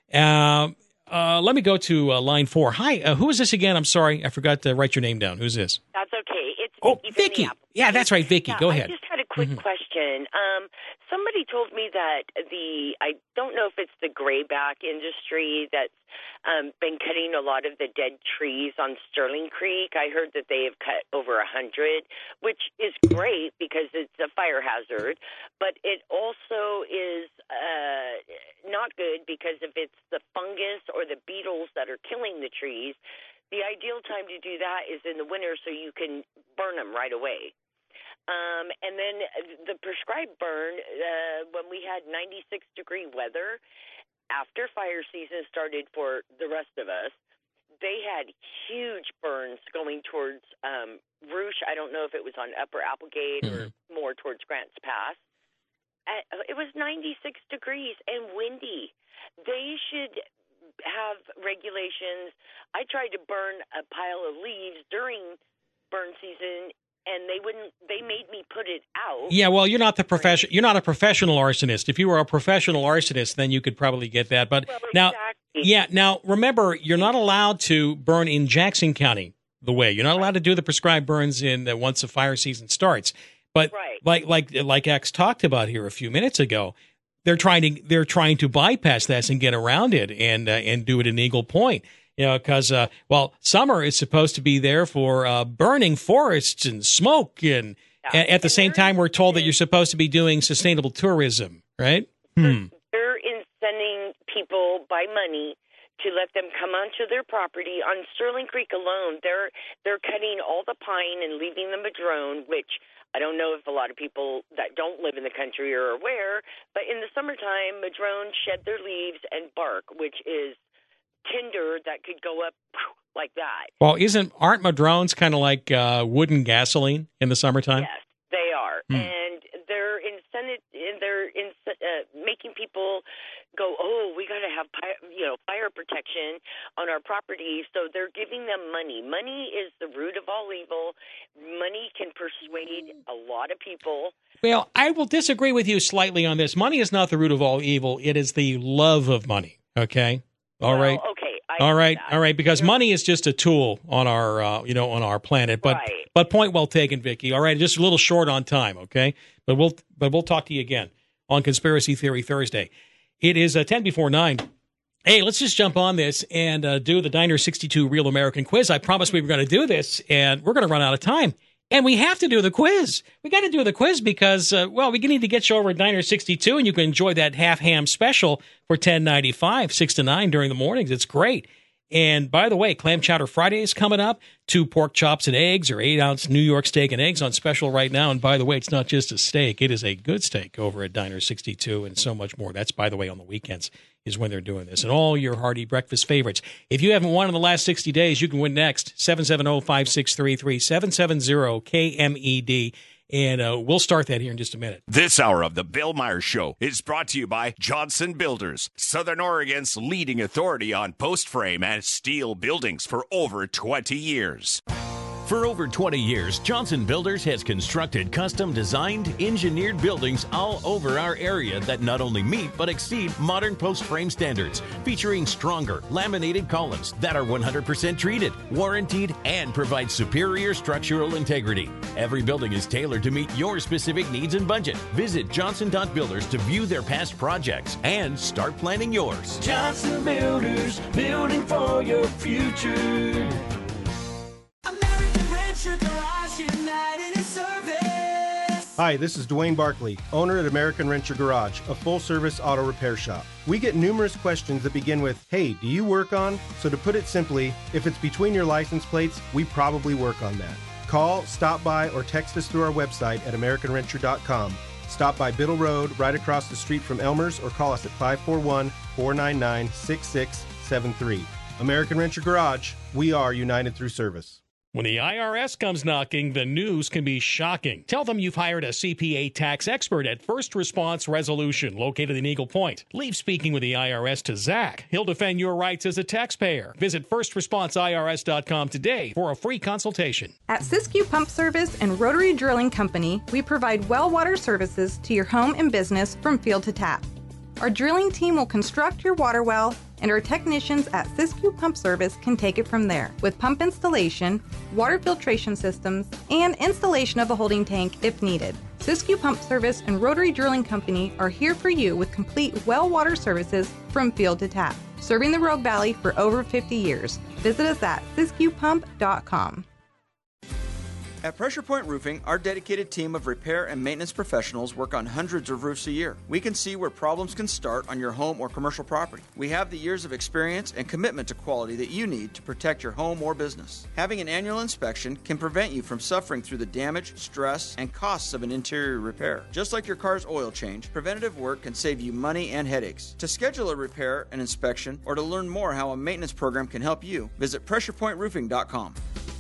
Let me go to line 4. Hi, who is this again? I'm sorry, I forgot to write your name down. Who's this? That's okay. It's Vicky. Yeah, that's right, Vicky. Yeah, go ahead. I just had a quick question. Somebody told me that I don't know if it's the grayback industry that's been cutting a lot of the dead trees on Sterling Creek. I heard that they have cut over 100, which is great because it's a fire hazard, but it also is not good because if it's the fungus or the beetles that are killing the trees, the ideal time to do that is in the winter so you can burn them right away. And then the prescribed burn, when we had 96-degree weather, after fire season started for the rest of us, they had huge burns going towards Rouge. I don't know if it was on Upper Applegate or more towards Grants Pass. It was 96 degrees and windy. They should have regulations. I tried to burn a pile of leaves during burn season, and they made me put it out. Yeah, well, you're not a professional arsonist. If you were a professional arsonist, then you could probably get that. But now remember, you're not allowed to burn in Jackson County the way. You're not allowed to do the prescribed burns in once the fire season starts. But like X talked about here a few minutes ago, they're trying to bypass that and get around it and do it in Eagle Point. Because summer is supposed to be there for burning forests and smoke, and at the same time, we're told that you're supposed to be doing sustainable tourism, right? They're incenting people by money to let them come onto their property. On Sterling Creek alone, they're cutting all the pine and leaving the madrone, which I don't know if a lot of people that don't live in the country are aware, but in the summertime, madrones shed their leaves and bark, which is tinder that could go up like that. Well, aren't madrones kind of like wooden gasoline in the summertime? Yes, they are, and they're making people go, oh, we got to have fire protection on our property. So they're giving them money. Money is the root of all evil. Money can persuade a lot of people. Well, I will disagree with you slightly on this. Money is not the root of all evil. It is the love of money. Okay. All right. Okay. All right. Because money is just a tool on our, on our planet. But point well taken, Vicky. All right. Just a little short on time. Okay. But we'll talk to you again on Conspiracy Theory Thursday. It is 10 before 9. Hey, let's just jump on this and do the Diner 62 Real American Quiz. I promised we were going to do this, and we're going to run out of time. And we have to do the quiz. We got to do the quiz because, we need to get you over at Diner 62, and you can enjoy that half ham special for $10.95, 6 to 9 during the mornings. It's great. And by the way, Clam Chowder Friday is coming up. 2 pork chops and eggs or 8-ounce New York steak and eggs on special right now. And by the way, it's not just a steak. It is a good steak over at Diner 62 and so much more. That's, by the way, on the weekends is when they're doing this. And all your hearty breakfast favorites. If you haven't won in the last 60 days, you can win next. 770-5633, 770-KMED. And we'll start that here in just a minute. This hour of the Bill Myers Show is brought to you by Johnson Builders, Southern Oregon's leading authority on post frame and steel buildings for over 20 years. For over 20 years, Johnson Builders has constructed custom-designed, engineered buildings all over our area that not only meet but exceed modern post-frame standards, featuring stronger laminated columns that are 100% treated, warranted, and provide superior structural integrity. Every building is tailored to meet your specific needs and budget. Visit Johnson.Builders to view their past projects and start planning yours. Johnson Builders, building for your future. Hi, this is Dwayne Barkley, owner at American Renter Garage, a full-service auto repair shop. We get numerous questions that begin with, "Hey, do you work on?" So to put it simply, if it's between your license plates, we probably work on that. Call, stop by, or text us through our website at AmericanRenter.com. Stop by Biddle Road, right across the street from Elmer's, or call us at 541-499-6673. American Renter Garage, we are united through service. When the IRS comes knocking, the news can be shocking. Tell them you've hired a CPA tax expert at First Response Resolution, located in Eagle Point. Leave speaking with the IRS to Zach. He'll defend your rights as a taxpayer. Visit FirstResponseIRS.com today for a free consultation. At Siskiyou Pump Service and Rotary Drilling Company, we provide well water services to your home and business from field to tap. Our drilling team will construct your water well, and our technicians at Siskiyou Pump Service can take it from there with pump installation, water filtration systems, and installation of a holding tank if needed. Siskiyou Pump Service and Rotary Drilling Company are here for you with complete well water services from field to tap, serving the Rogue Valley for over 50 years. Visit us at SiskiyouPump.com. At Pressure Point Roofing, our dedicated team of repair and maintenance professionals work on hundreds of roofs a year. We can see where problems can start on your home or commercial property. We have the years of experience and commitment to quality that you need to protect your home or business. Having an annual inspection can prevent you from suffering through the damage, stress, and costs of an interior repair. Just like your car's oil change, preventative work can save you money and headaches. To schedule a repair, an inspection, or to learn more how a maintenance program can help you, visit PressurePointRoofing.com.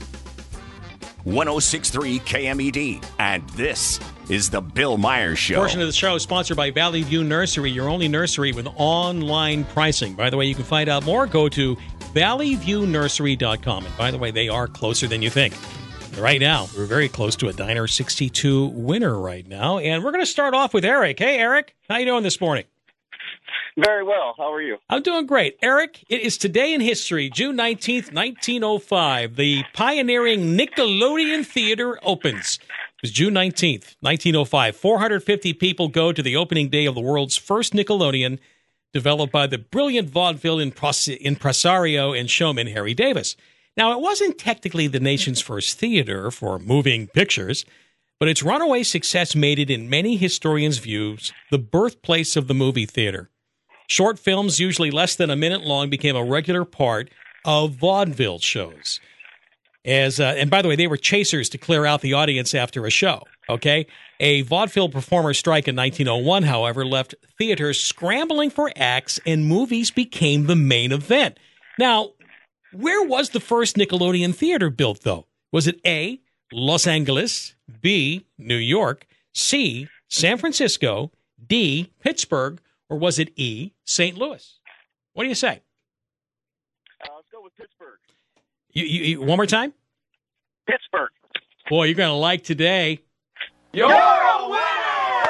106.3 KMED, and this is the Bill Myers Show. Portion of the show is sponsored by Valley View Nursery, your only nursery with online pricing. By the way, you can find out more. Go to valleyviewnursery.com. And by the way, they are closer than you think. Right now, we're very close to a Diner 62 winner right now. And we're going to start off with Eric. Hey, Eric. How you doing this morning? Very well. How are you? I'm doing great. Eric, it is today in history, June 19th, 1905. The pioneering Nickelodeon Theater opens. It was June 19th, 1905. 450 people go to the opening day of the world's first Nickelodeon, developed by the brilliant vaudeville impresario and showman Harry Davis. Now, it wasn't technically the nation's first theater for moving pictures, but its runaway success made it, in many historians' views, the birthplace of the movie theater. Short films, usually less than a minute long, became a regular part of vaudeville shows. And by the way, they were chasers to clear out the audience after a show, okay? A vaudeville performer strike in 1901, however, left theaters scrambling for acts, and movies became the main event. Now, where was the first Nickelodeon theater built, though? Was it A, Los Angeles, B, New York, C, San Francisco, D, Pittsburgh, or was it E, St. Louis? What do you say? Let's go with Pittsburgh. You one more time? Pittsburgh. Boy, you're going to like today. You're a winner!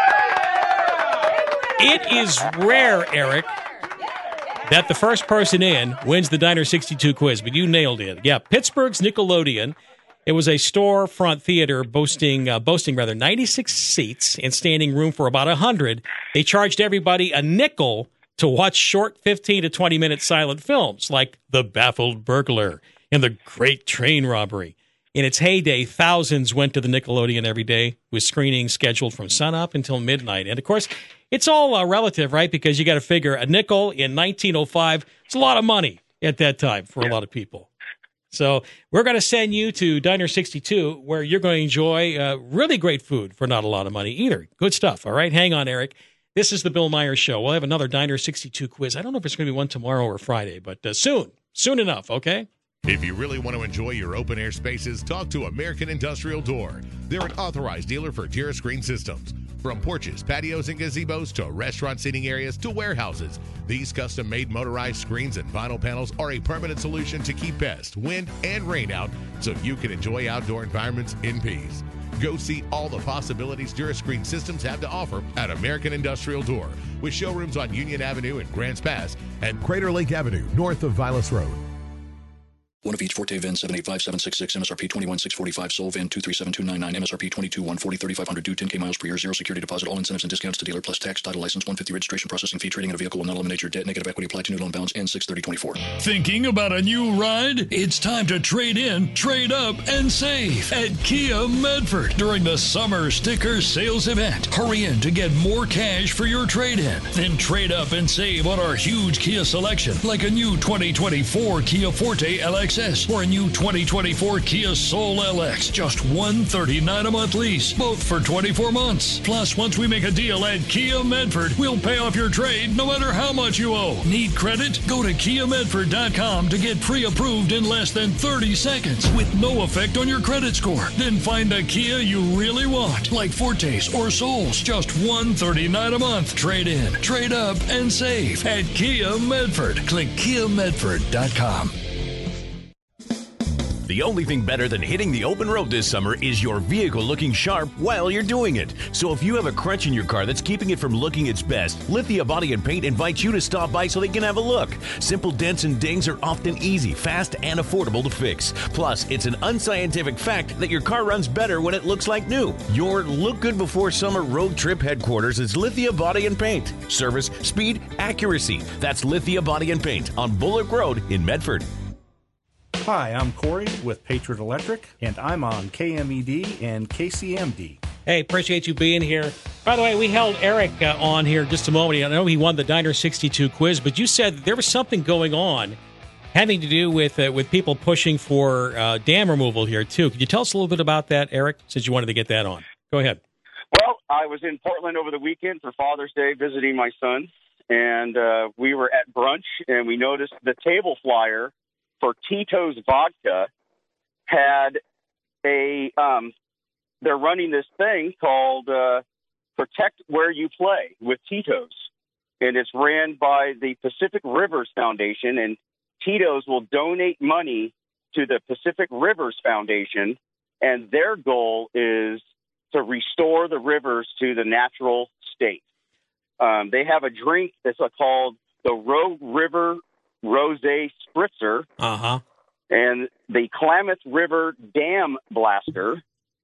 It is rare, Eric, that the first person in wins the Diner 62 quiz, but you nailed it. Yeah, Pittsburgh's Nickelodeon. It was a storefront theater boasting 96 seats and standing room for about 100. They charged everybody a nickel to watch short 15 to 20-minute silent films like The Baffled Burglar and The Great Train Robbery. In its heyday, thousands went to the Nickelodeon every day, with screenings scheduled from sunup until midnight. And, of course, it's all relative, right? Because you got to figure a nickel in 1905, it's a lot of money at that time for a lot of people. So we're going to send you to Diner 62, where you're going to enjoy really great food for not a lot of money either. Good stuff, all right? Hang on, Eric. This is the Bill Myers Show. We'll have another Diner 62 quiz. I don't know if it's going to be one tomorrow or Friday, but soon enough, okay? If you really want to enjoy your open-air spaces, talk to American Industrial Door. They're an authorized dealer for Terra Screen Systems. From porches, patios, and gazebos to restaurant seating areas to warehouses, these custom-made motorized screens and vinyl panels are a permanent solution to keep pest, wind, and rain out so you can enjoy outdoor environments in peace. Go see all the possibilities DuraScreen systems have to offer at American Industrial Door, with showrooms on Union Avenue in Grants Pass and Crater Lake Avenue, north of Vilas Road. One of each Forte VIN 785766, MSRP 21645, Soul VIN 237299, MSRP 22140, 3500, due 10K miles per year, zero security deposit, all incentives and discounts to dealer, plus tax, title, license, 150 registration, processing fee. Trading in a vehicle will not eliminate your debt. Negative equity applied to new loan balance and 6/30/24. Thinking about a new ride? It's time to trade in, trade up, and save at Kia Medford during the summer sticker sales event. Hurry in to get more cash for your trade-in. Then trade up and save on our huge Kia selection, like a new 2024 Kia Forte LXS or a new 2024 Kia Soul LX. Just $139 a month lease, both for 24 months. Plus, once we make a deal at Kia Medford, we'll pay off your trade no matter how much you owe. Need credit? Go to KiaMedford.com to get pre-approved in less than 30 seconds with no effect on your credit score. Then find the Kia you really want, like Fortes or Souls. Just $139 a month. Trade in, trade up, and save at Kia Medford. Click KiaMedford.com. The only thing better than hitting the open road this summer is your vehicle looking sharp while you're doing it. So if you have a crunch in your car that's keeping it from looking its best, Lithia Body and Paint invites you to stop by so they can have a look. Simple dents and dings are often easy, fast, and affordable to fix. Plus, it's an unscientific fact that your car runs better when it looks like new. Your look good before summer road trip headquarters is Lithia Body and Paint. Service, speed, accuracy. That's Lithia Body and Paint on Bullock Road in Medford. Hi, I'm Corey with Patriot Electric, and I'm on KMED and KCMD. Hey, appreciate you being here. By the way, we held Eric on here just a moment. I know he won the Diner 62 quiz, but you said that there was something going on having to do with people pushing for dam removal here, too. Could you tell us a little bit about that, Eric, since you wanted to get that on? Go ahead. Well, I was in Portland over the weekend for Father's Day visiting my son, and we were at brunch, and we noticed the table flyer for Tito's Vodka had they're running this thing called Protect Where You Play with Tito's. And it's ran by the Pacific Rivers Foundation, and Tito's will donate money to the Pacific Rivers Foundation, and their goal is to restore the rivers to the natural state. They have a drink that's called the Rogue River Rosé Spritzer, and the Klamath River Dam Blaster,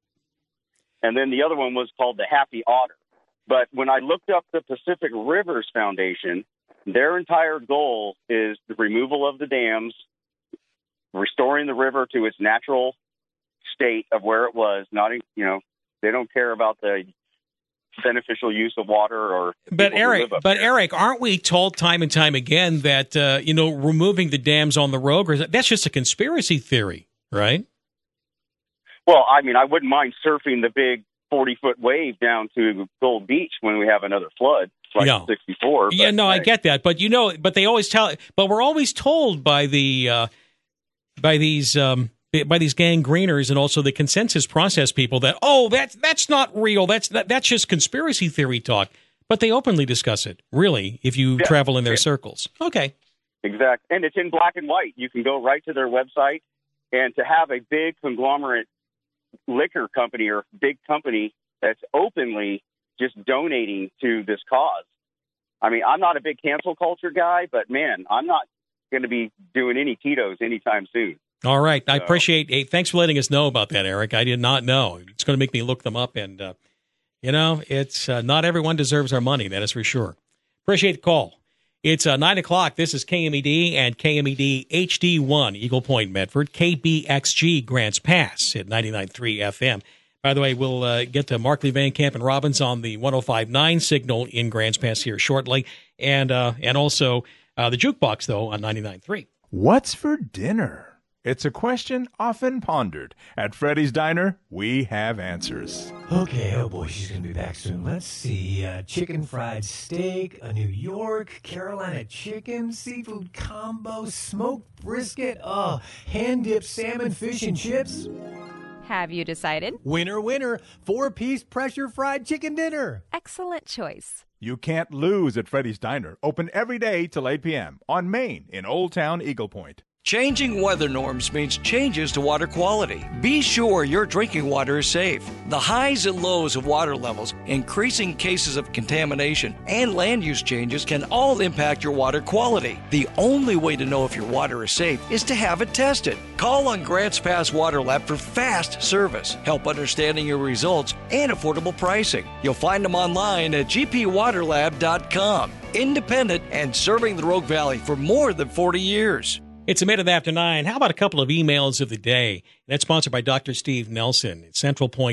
and then the other one was called the Happy Otter. But when I looked up the Pacific Rivers Foundation, their entire goal is the removal of the dams, restoring the river to its natural state of where it was. Not, they don't care about the beneficial use of water or. But Eric, aren't we told time and time again that removing the dams on the Rogue, that's just a conspiracy theory, right? Well, I mean, I wouldn't mind surfing the big 40-foot wave down to Gold Beach when we have another flood, like 64. Yeah, no, I get that, but but they always tell. But we're always told by these gangreeners and also the consensus process people that that's not real. That's just conspiracy theory talk. But they openly discuss it. Really, if you travel in their circles. Okay. Exactly, and it's in black and white. You can go right to their website, and to have a big conglomerate liquor company or big company that's openly just donating to this cause. I mean, I'm not a big cancel culture guy, but man, I'm not going to be doing any Tito's anytime soon. All right. I appreciate it. Thanks for letting us know about that, Eric. I did not know. It's going to make me look them up. And, it's not everyone deserves our money. That is for sure. Appreciate the call. It's 9 o'clock. This is KMED and KMED HD1, Eagle Point, Medford, KBXG, Grants Pass at 99.3 FM. By the way, we'll get to Markley, Van Camp, and Robbins on the 105.9 signal in Grants Pass here shortly. And also the Jukebox, though, on 99.3. What's for dinner? It's a question often pondered. At Freddy's Diner, we have answers. Okay, oh boy, she's going to be back soon. Let's see. Chicken fried steak, a New York, Carolina chicken, seafood combo, smoked brisket, hand-dipped salmon, fish, and chips. Have you decided? Winner, winner, 4-piece pressure fried chicken dinner. Excellent choice. You can't lose at Freddy's Diner. Open every day till 8 p.m. on Main in Old Town Eagle Point. Changing weather norms means changes to water quality. Be sure your drinking water is safe. The highs and lows of water levels, increasing cases of contamination, and land use changes can all impact your water quality. The only way to know if your water is safe is to have it tested. Call on Grants Pass Water Lab for fast service, help understanding your results, and affordable pricing. You'll find them online at gpwaterlab.com. Independent and serving the Rogue Valley for more than 40 years. It's a minute after 9. How about a couple of emails of the day? That's sponsored by Dr. Steve Nelson at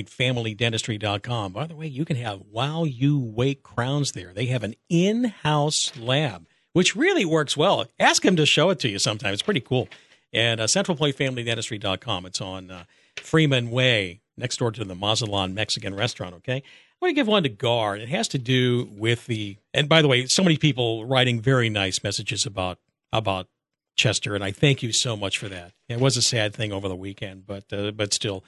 CentralPointFamilyDentistry.com. By the way, you can have While You Wait crowns there. They have an in-house lab, which really works well. Ask him to show it to you sometime. It's pretty cool. And CentralPointFamilyDentistry.com. It's on Freeman Way, next door to the Mazatlan Mexican restaurant, okay? I want to give one to Gar. It has to do with the – and by the way, so many people writing very nice messages about Chester, and I thank you so much for that. It was a sad thing over the weekend, but still,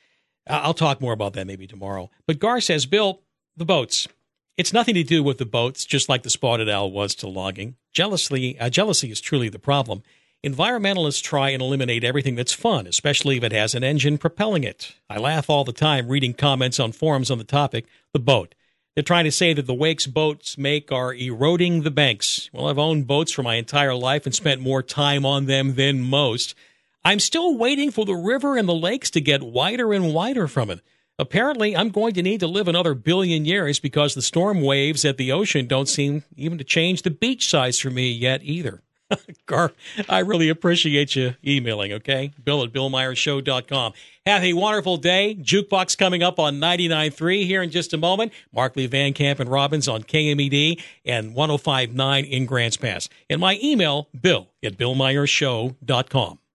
I'll talk more about that maybe tomorrow. But Gar says, Bill, the boats. It's nothing to do with the boats, just like the spotted owl was to logging. Jealousy is truly the problem. Environmentalists try and eliminate everything that's fun, especially if it has an engine propelling it. I laugh all the time reading comments on forums on the topic, the boat. They're trying to say that the wakes boats make are eroding the banks. Well, I've owned boats for my entire life and spent more time on them than most. I'm still waiting for the river and the lakes to get wider and wider from it. Apparently, I'm going to need to live another billion years because the storm waves at the ocean don't seem even to change the beach size for me yet either. Gar, I really appreciate you emailing, okay? Bill at BillMeyersShow.com. Have a wonderful day. Jukebox coming up on 99.3 here in just a moment. Markley, Van Camp, and Robbins on KMED and 105.9 in Grants Pass. And my email, Bill at BillMeyersShow.com.